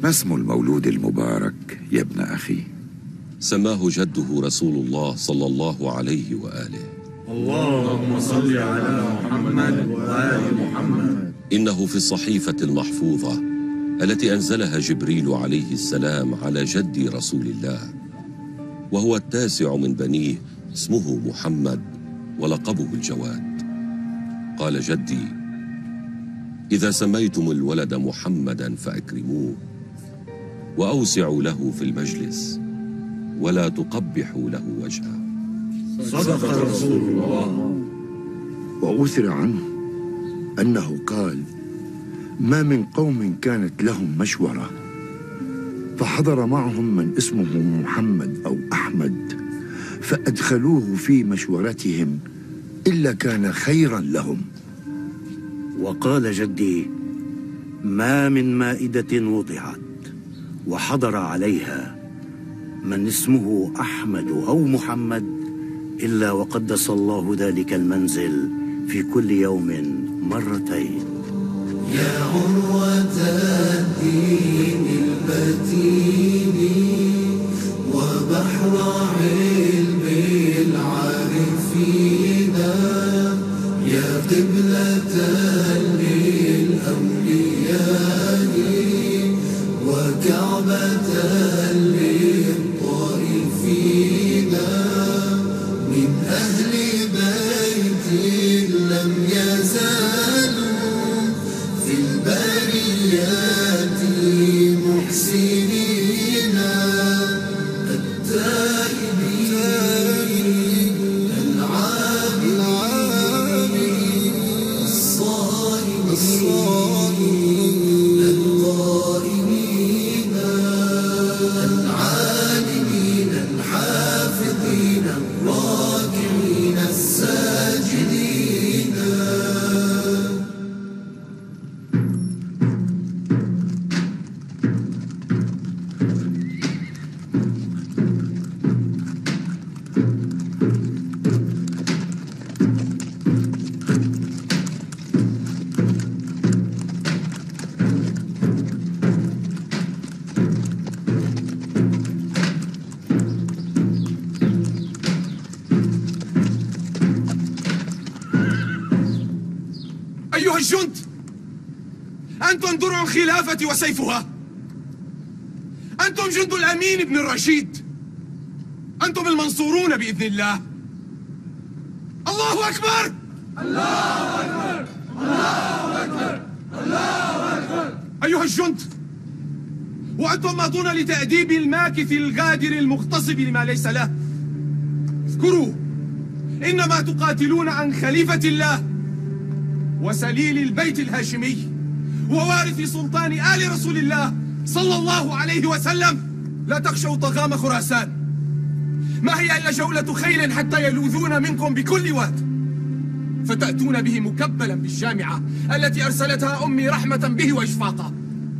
ما اسم المولود المبارك يا ابن أخي؟ سماه جده رسول الله صلى الله عليه وآله. اللهم صل على محمد وآل محمد. إنه في الصحيفة المحفوظة التي أنزلها جبريل عليه السلام على جد رسول الله، وهو التاسع من بنيه، اسمه محمد ولقبه الجواد. قال جدي: إذا سميتم الولد محمدا فأكرموه وأوسعوا له في المجلس ولا تقبحوا له وجهه. صدق رسول الله. وأثر عنه أنه قال: ما من قوم كانت لهم مشورة فحضر معهم من اسمه محمد أو أحمد فأدخلوه في مشورتهم إلا كان خيرا لهم. وقال جدي: ما من مائدة وضعت وحضر عليها من اسمه أحمد أو محمد إلا وقدس الله ذلك المنزل في كل يوم مرتين. يا عروة الدين المتين وبحر علم العارفين، يا قبلة للأولياء وكعبة للطائفين، من أهل بيت لم يزالوا في البريات محسنين، التائبين العابدين الصائمين القائمين العالمين الحافظين الراكعين الساجدين. أيها الجند، أنتم درع الخلافة وسيفها، أنتم جند الأمين بن الرشيد، أنتم المنصورون بإذن الله. الله أكبر! الله أكبر! الله أكبر! الله أكبر! أيها الجند، وأنتم ماضون لتأديب الماكث الغادر المغتصب لما ليس له. اذكروا، إنما تقاتلون عن خليفة الله وسليل البيت الهاشمي ووارث سلطان آل رسول الله صلى الله عليه وسلم. لا تخشوا طغام خراسان، ما هي إلا جولة خيل حتى يلوذون منكم بكل واد، فتأتون به مكبلا بالجامعة التي أرسلتها أمي رحمة به وإشفاقا،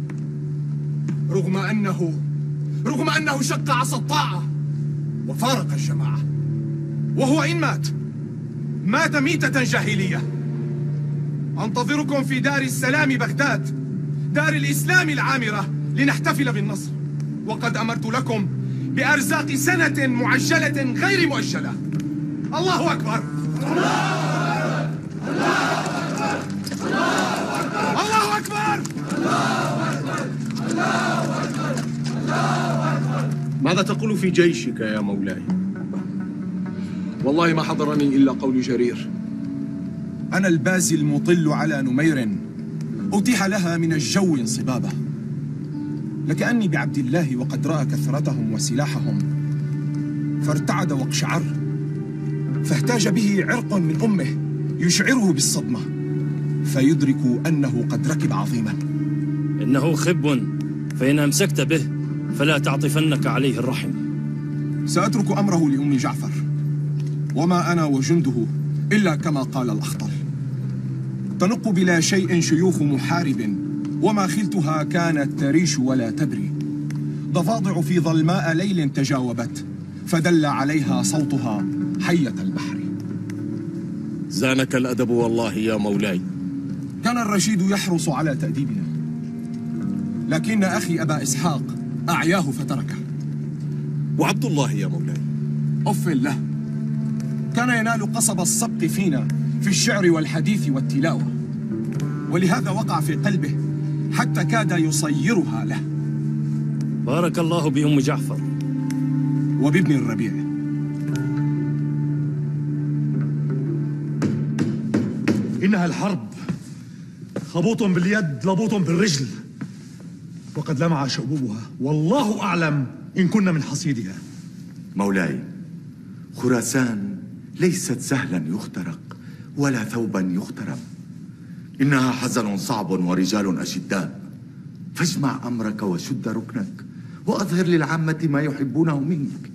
رغم أنه شق عصا الطاعة وفارق الجماعة، وهو إن مات ميتة جاهلية. أنتظركم في دار السلام بغداد، دار الإسلام العامرة، لنحتفل بالنصر، وقد أمرت لكم بأرزاق سنة معجلة غير مؤجلة. الله أكبر! الله أكبر! الله أكبر! الله أكبر! الله أكبر! الله أكبر! الله أكبر! ماذا تقول في جيشك يا مولاي؟ والله ما حضرني إلا قول جرير. أنا البازي المطل على نمير أتيح لها من الجو انصبابه، لكأني بعبد الله وقد رأى كثرتهم وسلاحهم فارتعد واقشعر، فاهتاج به عرق من أمه يشعره بالصدمة فيدرك أنه قد ركب عظيما. إنه خب، فإن أمسكت به فلا تعطفنك عليه الرحم. سأترك أمره لأم جعفر، وما أنا وجنده إلا كما قال الأخطل. تنق بلا شيء شيوخ محارب، وما خلتها كانت تريش ولا تبري. ضفادع في ظلماء ليل تجاوبت، فدل عليها صوتها حية البحر. زانك الأدب والله يا مولاي. كان الرشيد يحرص على تأديبنا، لكن أخي أبا إسحاق أعياه فتركه. وعبد الله يا مولاي؟ أف له، كان ينال قصب السبق فينا في الشعر والحديث والتلاوة، ولهذا وقع في قلبه حتى كاد يصيرها له. بارك الله بأم جعفر وبابن الربيع. إنها الحرب، خبوط باليد لبوط بالرجل، وقد لمع شؤبوبها، والله أعلم إن كنا من حصيدها. مولاي، خراسان ليست سهلا يخترق ولا ثوبا يخترم، إنها حزن صعب ورجال أشداء، فاجمع أمرك وشد ركنك وأظهر للعامة ما يحبونه منك.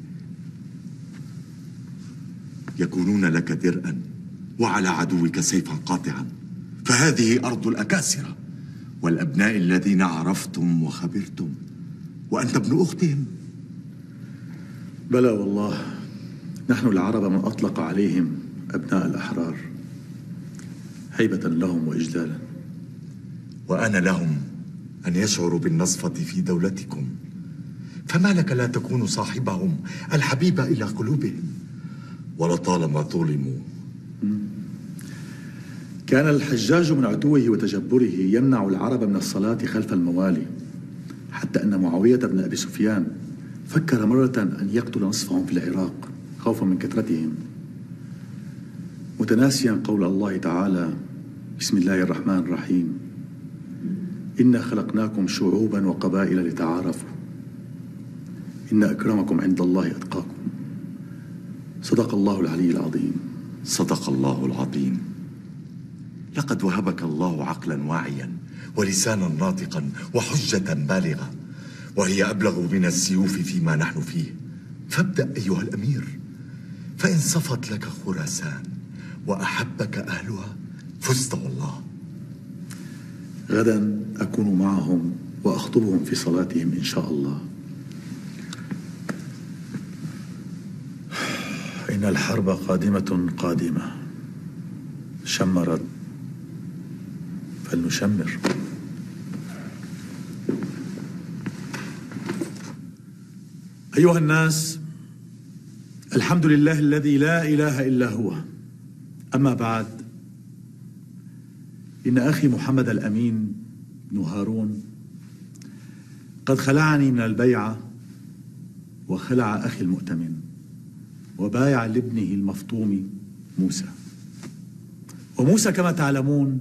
يكونون لك درءا وعلى عدوك سيفا قاطعا، فهذه أرض الأكاسرة والأبناء الذين عرفتم وخبرتم، وأنت ابن أختهم. بلى والله، نحن العرب من أطلق عليهم أبناء الأحرار هيبة لهم وإجلالا، وأنا لهم أن يشعروا بالنصفة في دولتكم، فما لك لا تكون صاحبهم الحبيب إلى قلوبهم، ولطالما ظلموا. كان الحجاج من عتوه وتجبره يمنع العرب من الصلاة خلف الموالي، حتى أن معاوية بن أبي سفيان فكر مرة أن يقتل نصفهم في العراق خوفا من كثرتهم، متناسيا قول الله تعالى: بسم الله الرحمن الرحيم، إنا خلقناكم شعوبا وقبائل لتعارفوا، إن أكرمكم عند الله أتقاكم. صدق الله العلي العظيم. صدق الله العظيم. لقد وهبك الله عقلا واعيا ولسانا ناطقا وحجة بالغة، وهي أبلغ من السيوف فيما نحن فيه. فابدأ أيها الأمير، فإن صفت لك خراسان وأحبك أهلها فزت والله. غدا أكون معهم وأخطبهم في صلاتهم إن شاء الله. إن الحرب قادمة قادمة، شمرت فلنشمر. أيها الناس، الحمد لله الذي لا إله إلا هو. أما بعد، إن أخي محمد الأمين بن هارون قد خلعني من البيعة، وخلع أخي المؤتمن، وبايع لابنه المفطوم موسى. وموسى كما تعلمون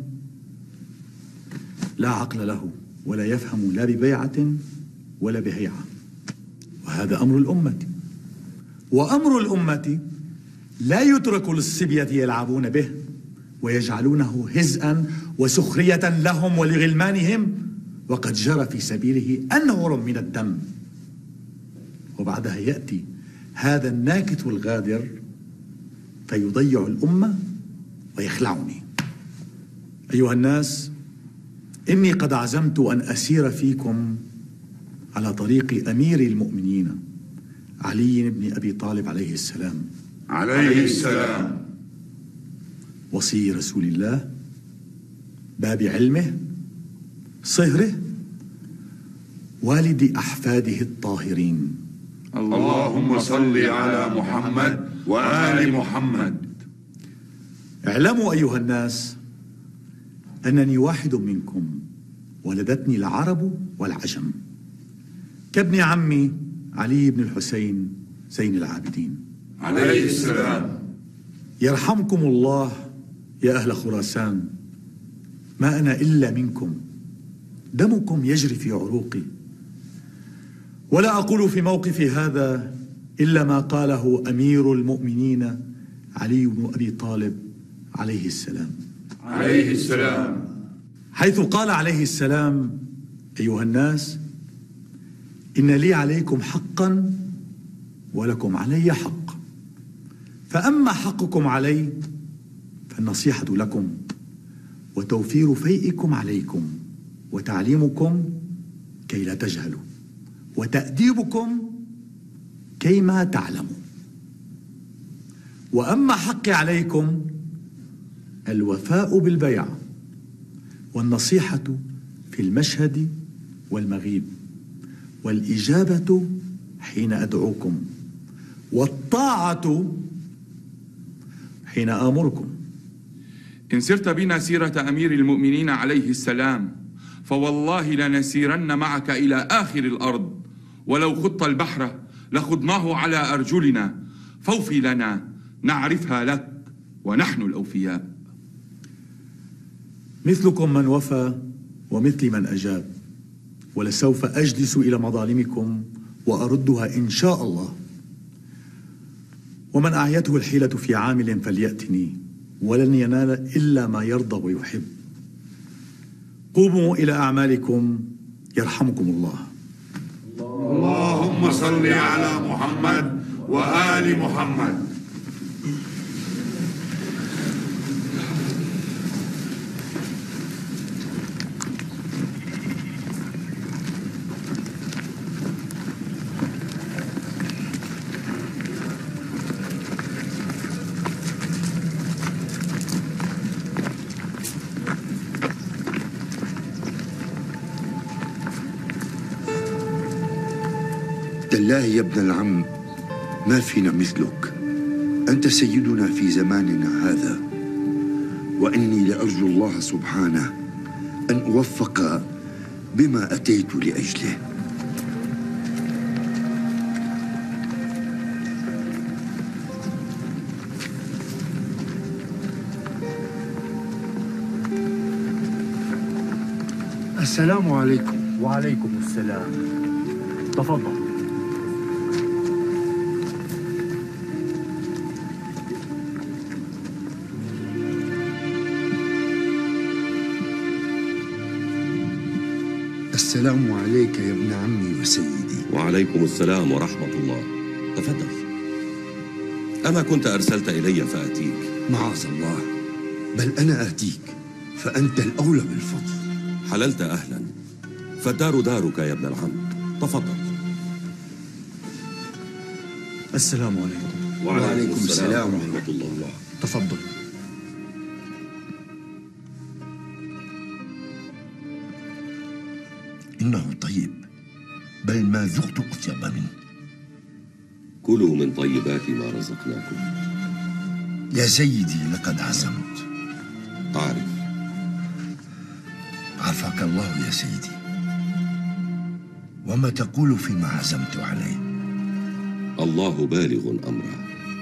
لا عقل له، ولا يفهم لا ببيعة ولا بهيعة، وهذا أمر الأمة. وأمر الأمة لا يترك للصبية يلعبون به ويجعلونه هزءا وسخرية لهم ولغلمانهم، وقد جرى في سبيله أنهر من الدم. وبعدها يأتي هذا الناكث الغادر فيضيع الأمة ويخلعني. أيها الناس، إني قد عزمت أن أسير فيكم على طريق أمير المؤمنين علي بن أبي طالب عليه السلام. عليه السلام. وصي رسول الله، باب علمه، صهره، والد أحفاده الطاهرين. اللهم صل على محمد وآل محمد. اعلموا أيها الناس أنني واحد منكم، ولدتني العرب والعجم، كابن عمي علي بن الحسين زين العابدين عليه السلام. يرحمكم الله يا أهل خراسان، ما أنا إلا منكم، دمكم يجري في عروقي، ولا أقول في موقفي هذا إلا ما قاله أمير المؤمنين علي بن أبي طالب عليه السلام. عليه السلام. حيث قال عليه السلام: أيها الناس، إن لي عليكم حقا ولكم علي حق، فأما حقكم علي فالنصيحة لكم، وتوفير فيئكم عليكم، وتعليمكم كي لا تجهلوا، وتأديبكم كيما تعلموا. وأما حقي عليكم الوفاء بالبيعة، والنصيحة في المشهد والمغيب، والإجابة حين أدعوكم، والطاعة حين آمركم. إن سرت بنا سيرة أمير المؤمنين عليه السلام فوالله لنسيرن معك إلى آخر الأرض، ولو خضت البحر لخضناه على أرجلنا، فوفي لنا نعرفها لك ونحن الأوفياء. مثلكم من وفى ومثل من أجاب، ولسوف أجلس إلى مظالمكم وأردها إن شاء الله. ومن أعيته الحيلة في عامل فليأتني، ولن ينال إلا ما يرضى ويحب. قوموا إلى أعمالكم يرحمكم الله. اللهم صل على محمد وآل محمد. تالله يا ابن العم ما فينا مثلك، أنت سيدنا في زماننا هذا، وإني لأرجو الله سبحانه أن أوفق بما أتيت لأجله. السلام عليكم. وعليكم السلام. تفضل. السلام عليك يا ابن عمي وسيدي. وعليكم السلام ورحمة الله. تفضل. أما كنت أرسلت إلي فأتيك؟ معاذ الله، بل أنا آتيك، فأنت الأولى بالفضل. حللت أهلا، فالدار دارك يا ابن العم. تفضل. السلام عليكم. وعليكم السلام ورحمة الله. تفضل. إنه طيب، بل ما ذقت أطيب منه. كلوا من طيبات ما رزقناكم. يا سيدي لقد عزمت. أعرف. عافاك الله يا سيدي. وما تقول فيما عزمت عليه؟ الله بالغ أمره.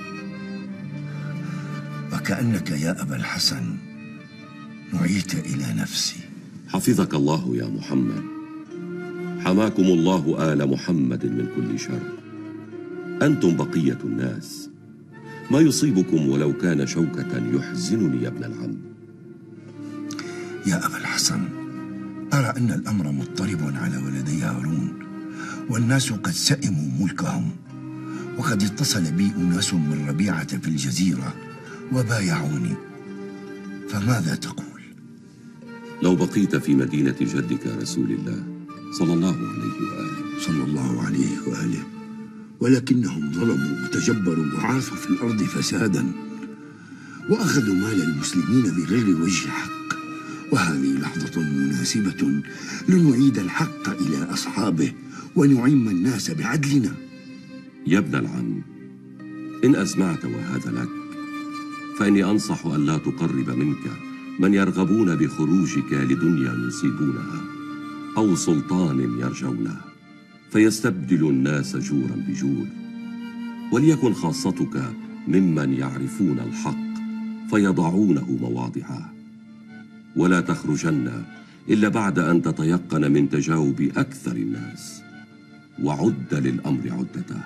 وكأنك يا أبا الحسن نعيت إلى نفسي. حفظك الله يا محمد. حماكم الله آل محمد من كل شر. أنتم بقية الناس، ما يصيبكم ولو كان شوكة يحزنني يا ابن العم. يا أبا الحسن، أرى أن الأمر مضطرب على ولدي هارون، والناس قد سئموا ملكهم، وقد اتصل بي أناس من ربيعة في الجزيرة وبايعوني، فماذا تقول؟ لو بقيت في مدينة جدك رسول الله صلى الله عليه وآله. صلى الله عليه وآله، ولكنهم ظلموا وتجبروا وعاثوا في الأرض فسادا، وأخذوا مال المسلمين بغير وجه حق، وهذه لحظة مناسبة لنعيد الحق إلى أصحابه ونعم الناس بعدلنا. يا ابن العم، إن أسمعت وهذا لك، فإني أنصح أن لا تقرب منك من يرغبون بخروجك لدنيا يصيبونها أو سلطان يرجونه، فيستبدل الناس جورا بجور. وليكن خاصتك ممن يعرفون الحق فيضعونه مواضعه، ولا تخرجن إلا بعد أن تتيقن من تجاوب أكثر الناس، وعد للأمر عدته.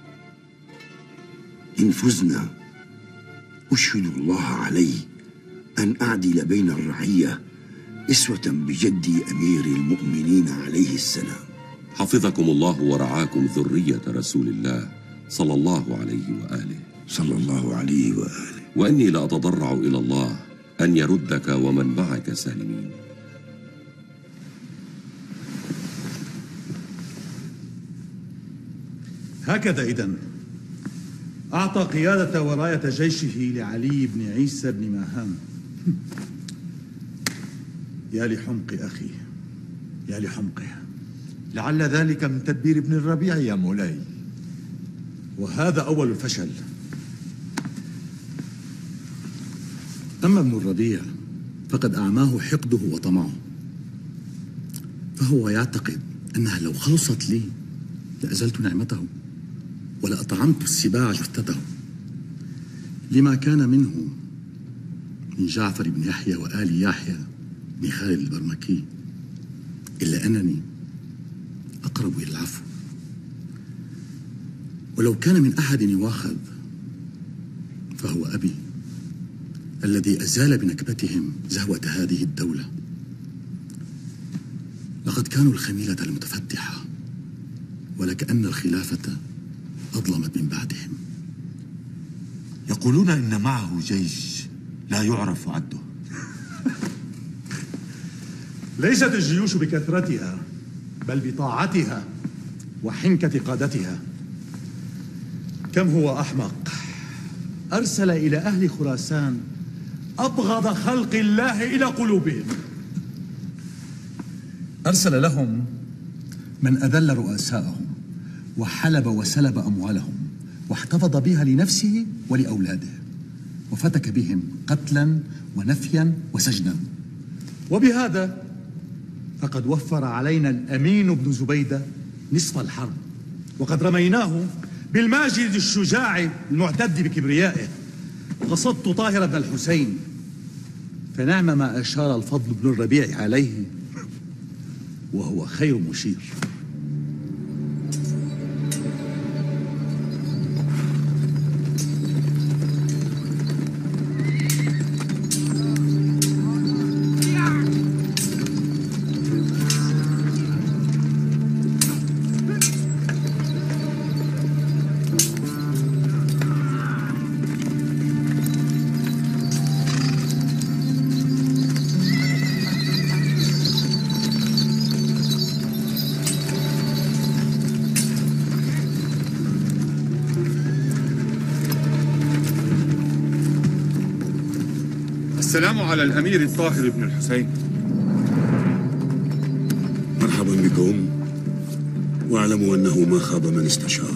إن فزنا أشهد الله علي أن أعدل بين الرعية إسوة بجدي أمير المؤمنين عليه السلام. حفظكم الله ورعاكم ذرية رسول الله صلى الله عليه وآله. صلى الله عليه وآله. وإني لأتضرع إلى الله أن يردك ومن معك سالمين. هكذا إذن أعطى قيادة وراية جيشه لعلي بن عيسى بن ماهان. يا لحمق أخي، يا لحمقه. لعل ذلك من تدبير ابن الربيع يا مولاي. وهذا أول الفشل. أما ابن الربيع فقد أعماه حقده وطمعه، فهو يعتقد أنها لو خلصت لي لأزلت نعمته ولأطعمت السباع جثته، لما كان منه من جعفر بن يحيى وآل يحيى بن خالد البرمكي، إلا أنني أقرب إلى العفو. ولو كان من أحد يواخذ فهو أبي الذي أزال بنكبتهم زهوة هذه الدولة. لقد كانوا الخميلة المتفتحة، ولكأن الخلافة أظلمت من بعدهم. يقولون إن معه جيش لا يعرف عده. ليست الجيوش بكثرتها بل بطاعتها وحنكة قادتها. كم هو أحمق أرسل إلى أهل خراسان أبغض خلق الله إلى قلوبهم، أرسل لهم من أذل رؤساءهم وحلب وسلب أموالهم واحتفظ بها لنفسه ولأولاده، وفتك بهم قتلا ونفيا وسجنا. وبهذا فقد وفر علينا الأمين بن زبيدة نصف الحرب، وقد رميناه بالماجد الشجاع المعتد بكبريائه. قصدت طاهر بن الحسين، فنعم ما أشار الفضل بن الربيع عليه، وهو خير مشير. السلام على الأمير الطاهر بن الحسين. مرحبا بكم، واعلموا أنه ما خاب من استشار.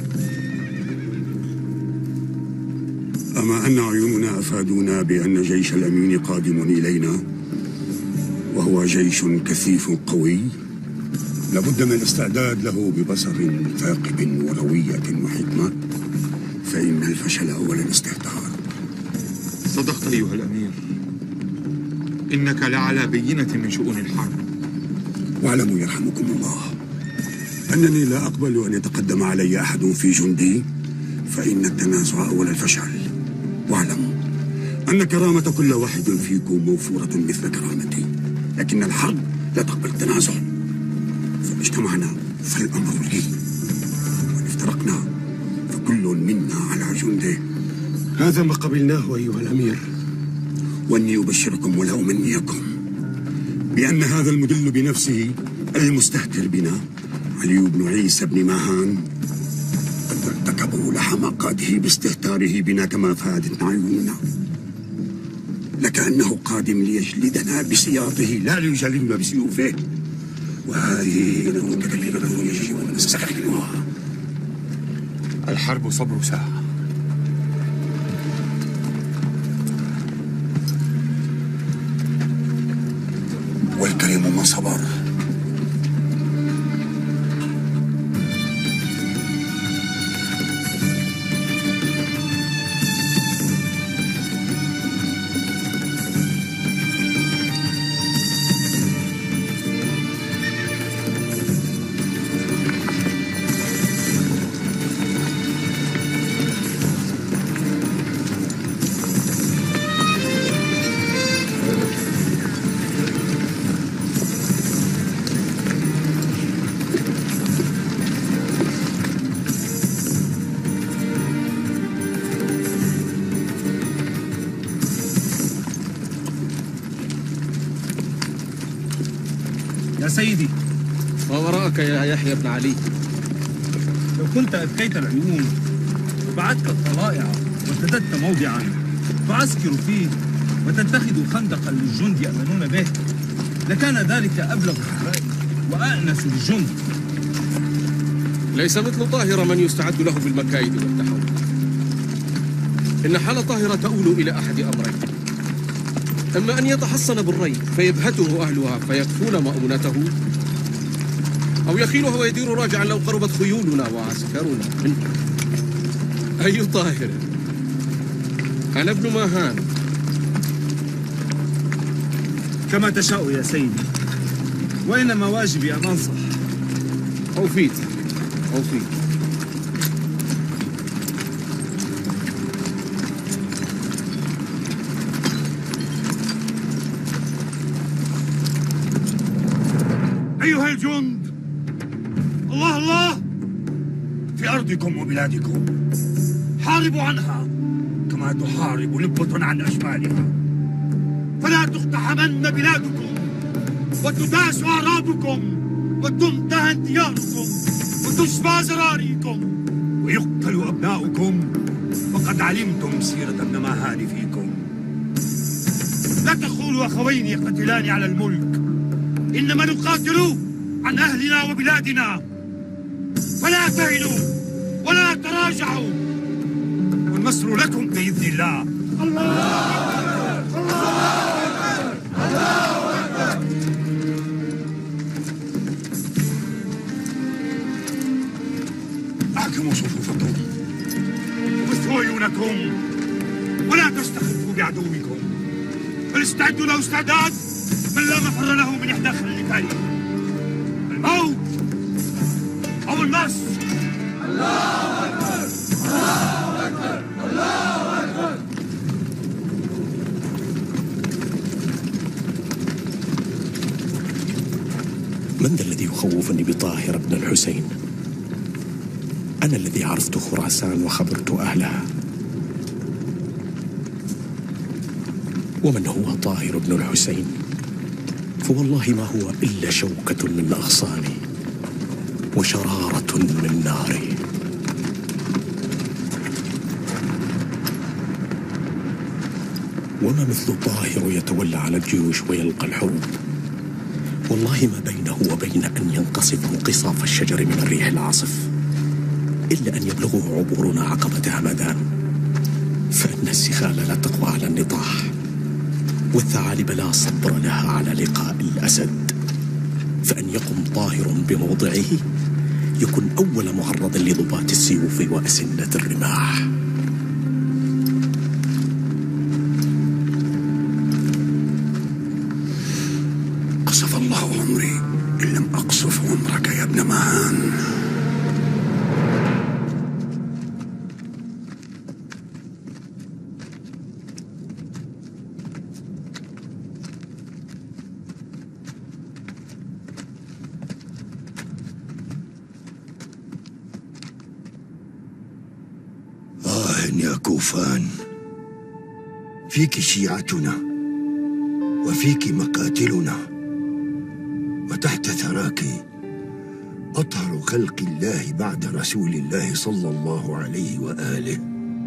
أما أن عيوننا أفادونا بأن جيش الأمين قادم إلينا، وهو جيش كثيف قوي لابد من الاستعداد له ببصر ثاقب وروية وحكمة، فإن الفشل أول الاستهتار. صدقت أيها الأمير، إنك لعلى بينة من شؤون الحرب. واعلموا يرحمكم الله أنني لا أقبل أن يتقدم علي أحد في جندي، فإن التنازع أول الفشل. واعلموا أن كرامة كل واحد فيكم موفورة مثل كرامتي، لكن الحرب لا تقبل التنازع. فإن اجتمعنا فالأمر لي، وإن افترقنا فكل منا على جنده. هذا ما قبلناه أيها الأمير. وإني أبشركم ولا أمنيكم بأن هذا المدل بنفسه المستهتر بنا علي بن عيسى بن ماهان قد ارتكبوا لحماقاته باستهتاره بنا كما فادت عيوننا، لكأنه قادم ليجلدنا بسياطه لا ليجلدنا بسيوفه. وهذه كلمة يجب أن نستخدمها. الحرب صبر ساعة. والكريم ما صبر. يا سيدي، ما وراءك يا يحيى بن علي؟ لو كنت أذكيت العيون وبعدت الطلائع وسددت موضعا تعسكر فيه وتتخذ خندقا للجند يأمنون به، لكان ذلك أبلغ الحرائم وأأنس الجند. ليس مثل طاهر من يستعد له بالمكايد والتحول. إن حال طاهر تؤول إلى أحد أمرين: إما أن يتحصن بالري فيبهته أهلها فيكفون مؤونته، أو يخيلها ويدير راجعا لو قربت خيولنا وعسكرنا منه. أي طاهر؟ أنا ابن ماهان. كما تشاء يا سيدي، وإنما واجبي أن أنصح. أوفيت. أيها الجند، الله الله في أرضكم وبلادكم، حاربوا عنها كما تحارب لبة عن أشمالها، فلا تقتحمن بلادكم وتداس أعراضكم وتمتهن دياركم وتشبى زراريكم ويقتل أبناؤكم، وقد علمتم سيرة ابن ماهان فيكم. لا تقولوا أخوين يقتتلان على الملك، إنما نقاتل عن أهلنا وبلادنا، فلا تهنوا ولا تراجعوا، والنصر لكم بإذن الله. الله أكبر، الله أكبر، الله أكبر. أحكموا صفوفكم وبثوا عيونكم ولا تستخفوا بعدوكم، بل استعدوا له استعداد من لا مفر له من إحدى خليتين: الموت أو النصر. الله أكبر، الله أكبر، الله أكبر. من ذا الذي يخوفني بطاهر بن الحسين؟ أنا الذي عرفت خراسان وخبرت أهلها. ومن هو طاهر بن الحسين؟ فوالله ما هو إلا شوكة من أغصاني وشرارة من ناري. وما مثل طاهر يتولى على الجيوش ويلقى الحروب، والله ما بينه وبين أن ينقصف انقصاف الشجر من الريح العاصف إلا أن يبلغه عبورنا عقبة همدان، فإن السخال لا تقوى على النطاح، والثعالب لا صبر لها على لقاء الأسد، فأن يقم طاهر بموضعه يكون أول معرض لضباط السيوف وأسنة الرماح. قصف الله عمري إن لم أقصف عمرك يا ابن ماهان. يا كوفان، فيك شيعتنا وفيك مقاتلنا، وتحت ثراك أطهر خلق الله بعد رسول الله صلى الله عليه وآله.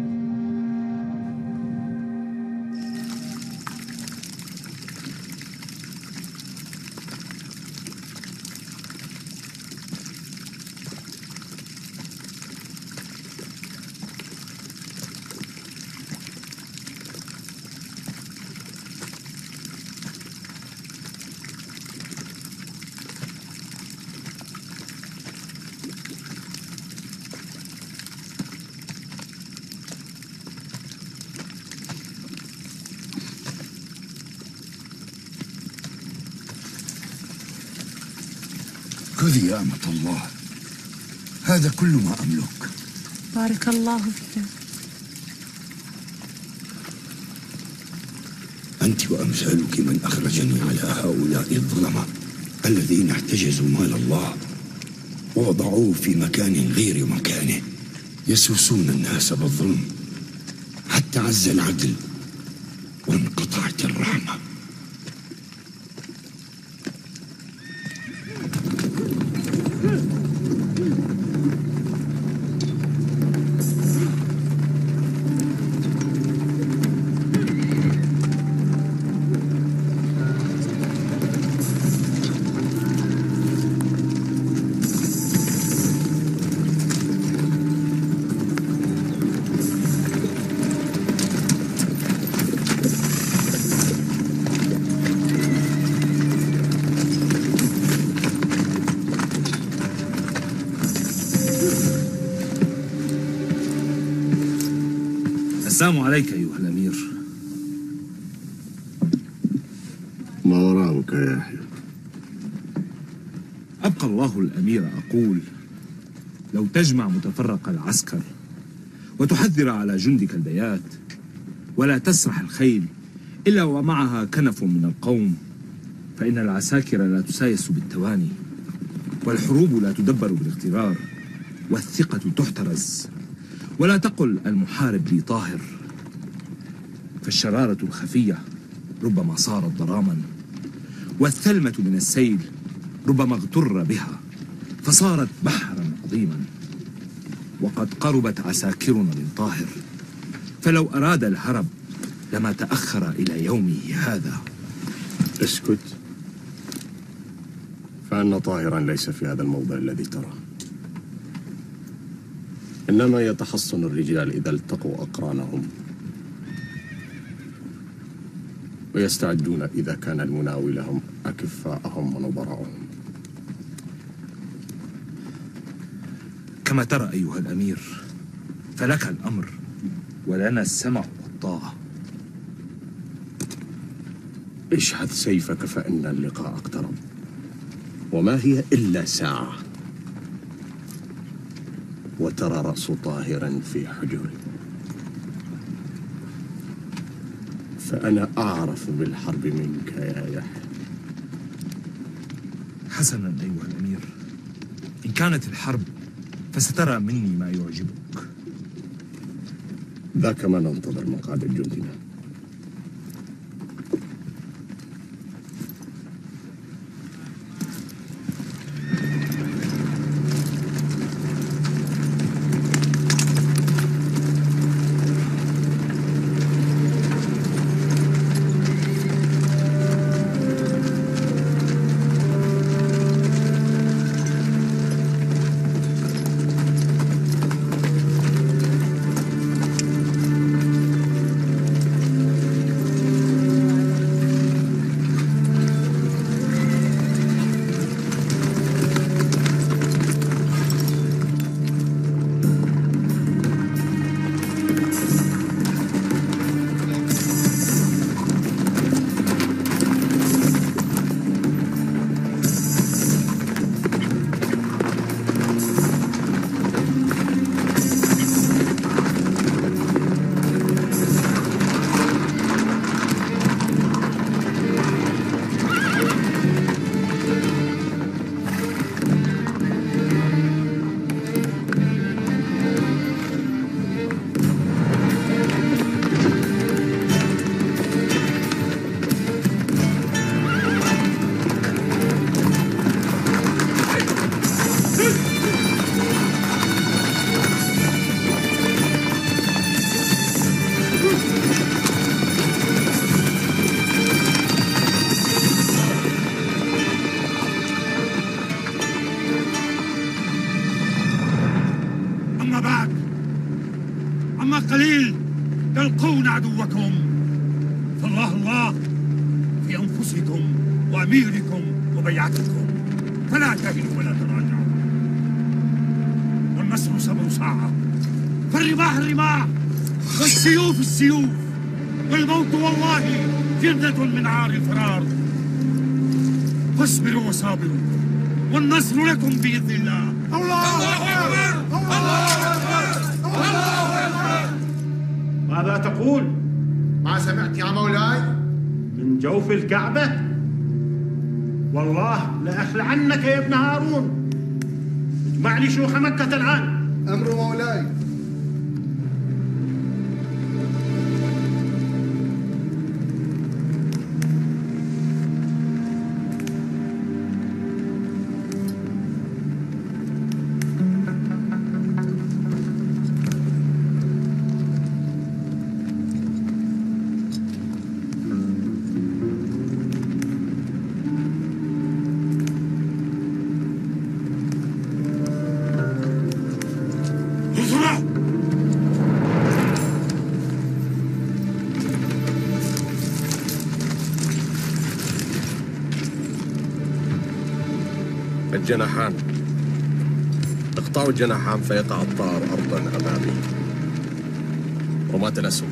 خذي يا أمة الله، هذا كل ما أملك. بارك الله فيك. أنت وأمثالك من أخرجني على هؤلاء الظلمة الذين احتجزوا مال الله ووضعوه في مكان غير مكانه، يسوسون الناس بالظلم حتى عز العدل وانقطعت الرحمة. السلام عليك أيها الأمير. ما وراءك يا يحيى؟ أبقى الله الأمير أقول: لو تجمع متفرق العسكر وتحذر على جندك البيات، ولا تسرح الخيل إلا ومعها كنف من القوم، فإن العساكر لا تسايس بالتواني، والحروب لا تدبر بالاغترار، والثقة تحترز. ولا تقل المحارب لي طاهر، فالشرارة الخفية ربما صارت ضراما، والثلمة من السيل ربما اغتر بها فصارت بحرا عظيما. وقد قربت عساكرنا من طاهر، فلو أراد الهرب لما تأخر إلى يومه هذا. اسكت، فأن طاهرا ليس في هذا الموضع الذي تراه، إنما يتحصن الرجال إذا التقوا أقرانهم، ويستعدون إذا كان المناوي لهم أكفاءهم ونظراءهم. كما ترى أيها الأمير، فلك الأمر ولنا السمع والطاعة. اشحذ سيفك فإن اللقاء اقترب، وما هي إلا ساعة، وترى رأس طاهرا في حجره. فأنا أعرف بالحرب منك يا يحيى. حسنا أيها الأمير، إن كانت الحرب فسترى مني ما يعجبك. ذاك ما ننتظر مقعد جندنا. قليل تلقون عدوكم، فالله الله في أنفسكم وأميركم وبيعتكم، فلا تهنوا ولا تراجعوا. والنصر صبر ساعة، فالرماح الرماح، والسيوف السيوف، والموت والله جردة من عار الفرار. فاصبروا وصابروا، والنصر لكم بإذن الله. الله أكبر! الله أكبر! الله أكبر! ماذا تقول؟ ما سمعت يا مولاي؟ من جوف الكعبة؟ والله لأخلعنك يا ابن هارون. اجمع لي شيوخ مكة الآن. أمر مولاي. الجناحان، اقطعوا الجناحان فيقع الطائر أرضا أمامي. رماة الأسهم.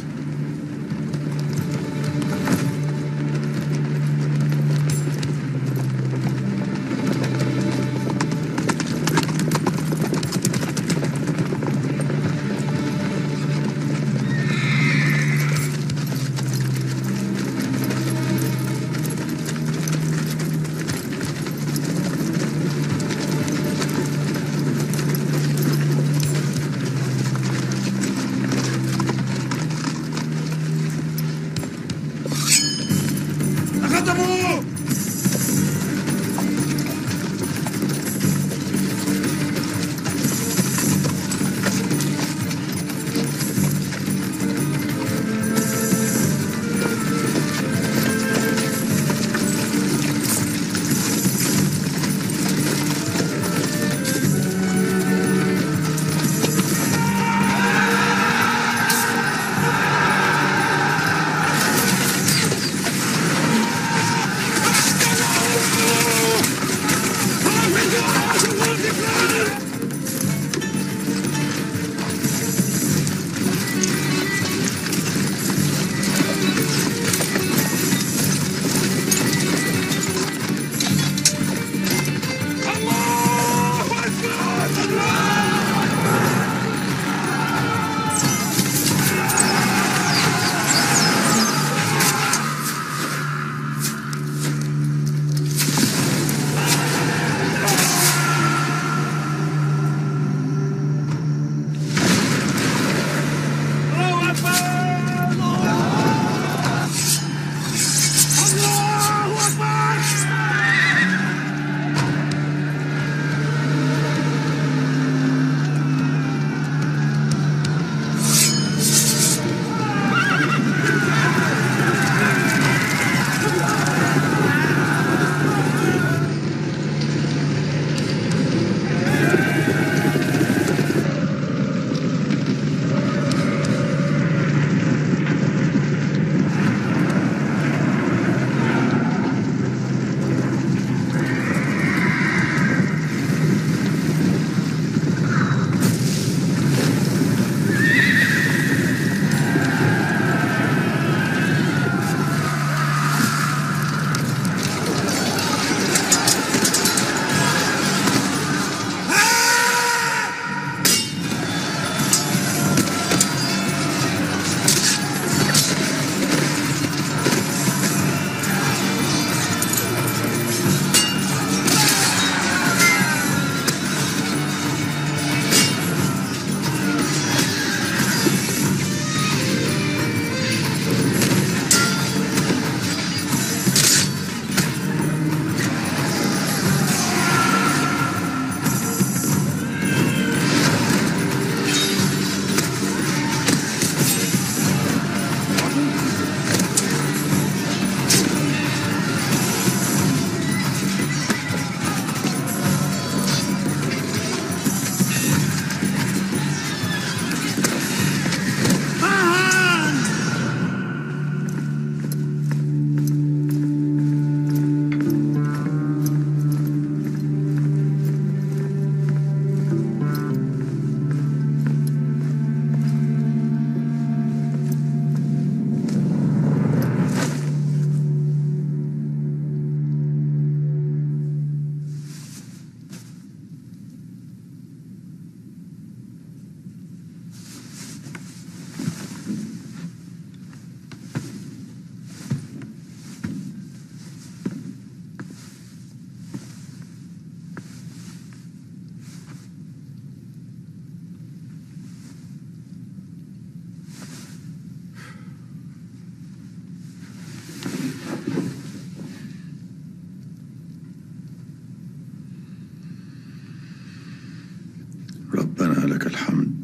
ربنا لك الحمد،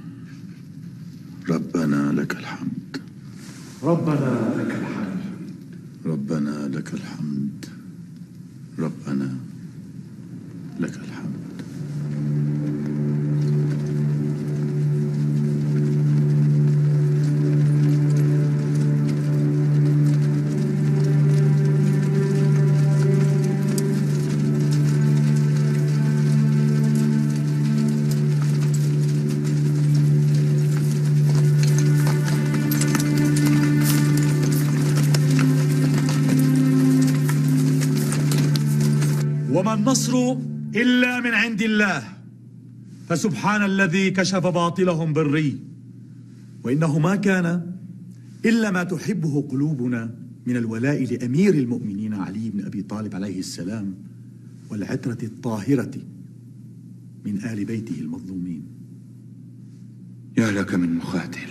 ربنا لك الحمد، ربنا لك الحمد، ربنا لك الحمد، ربنا لك الحمد. وما النصر إلا من عند الله، فسبحان الذي كشف باطلهم بالري، وإنه ما كان إلا ما تحبه قلوبنا من الولاء لأمير المؤمنين علي بن أبي طالب عليه السلام والعترة الطاهرة من آل بيته المظلومين. يا لك من مخاتل.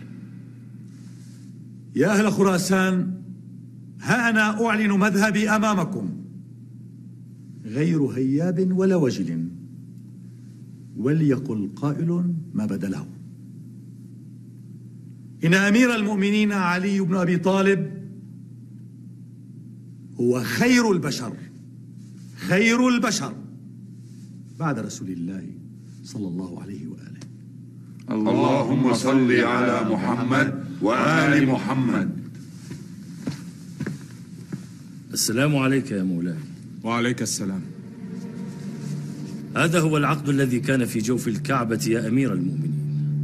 يا أهل خراسان، ها أنا أعلن مذهبي أمامكم، غير هياب ولا وجل، وليقل قائل ما بدله. إن أمير المؤمنين علي بن أبي طالب هو خير البشر، خير البشر بعد رسول الله صلى الله عليه وآله. اللهم صل على محمد وآل محمد. السلام عليك يا مولاي. وعليك السلام. هذا هو العقد الذي كان في جوف الكعبة يا أمير المؤمنين.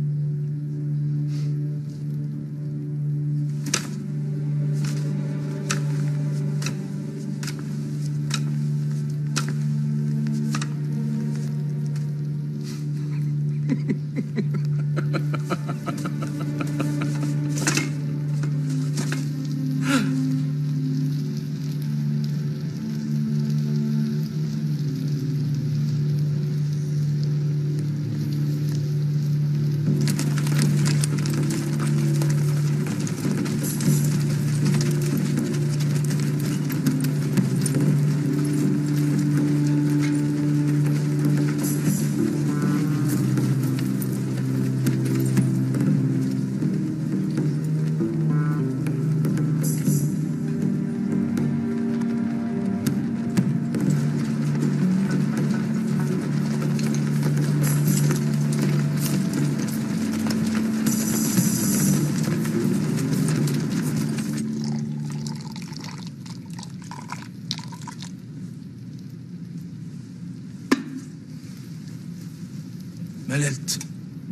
مللت.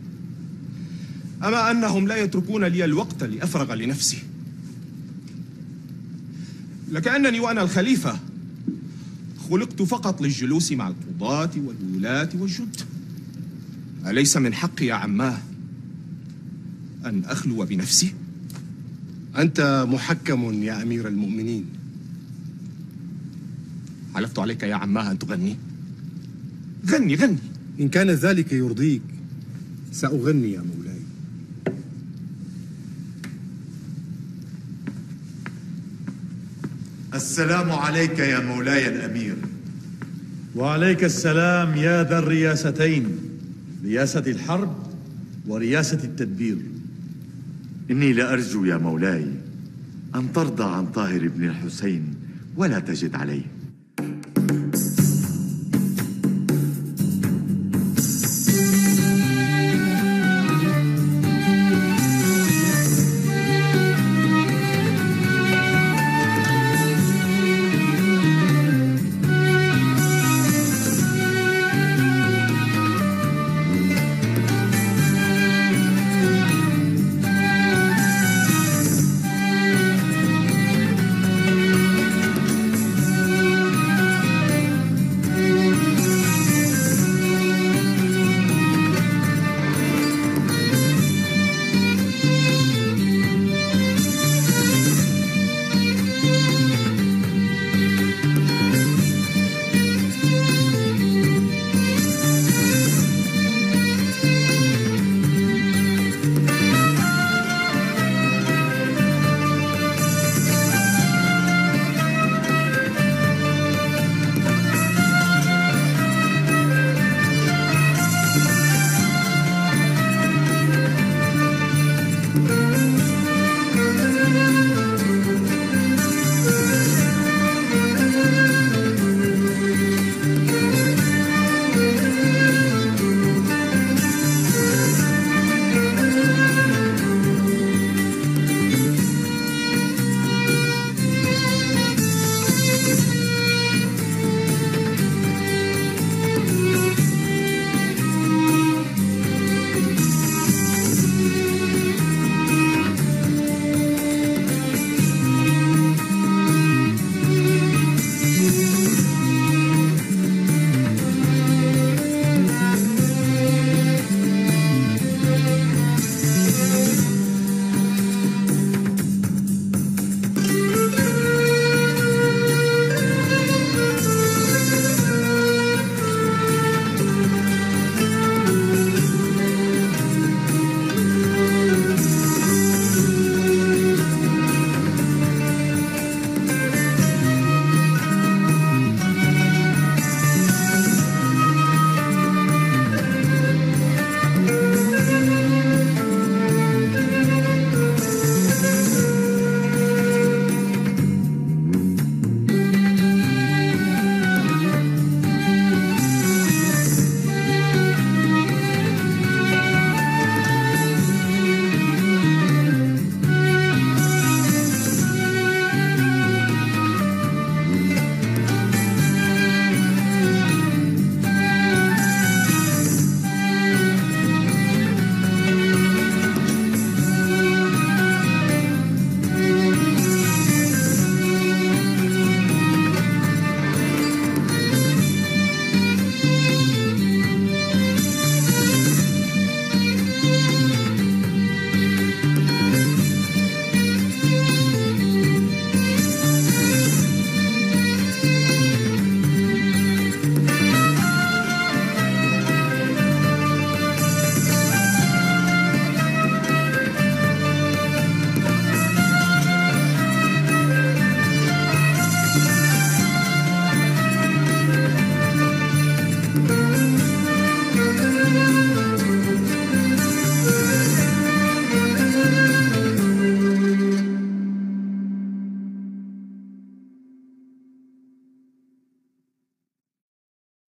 أما أنهم لا يتركون لي الوقت لأفرغ لنفسي، لكأنني وأنا الخليفة خلقت فقط للجلوس مع القضاة والولاة والجد. أليس من حقي يا عماه أن أخلو بنفسي؟ أنت محكم يا أمير المؤمنين. حلفت عليك يا عماه أن تغني. غني غني. إن كان ذلك يرضيك سأغني يا مولاي. السلام عليك يا مولاي الأمير. وعليك السلام يا ذا الرياستين، رياسة الحرب ورياسة التدبير. إني لأرجو يا مولاي أن ترضى عن طاهر بن الحسين ولا تجد عليه.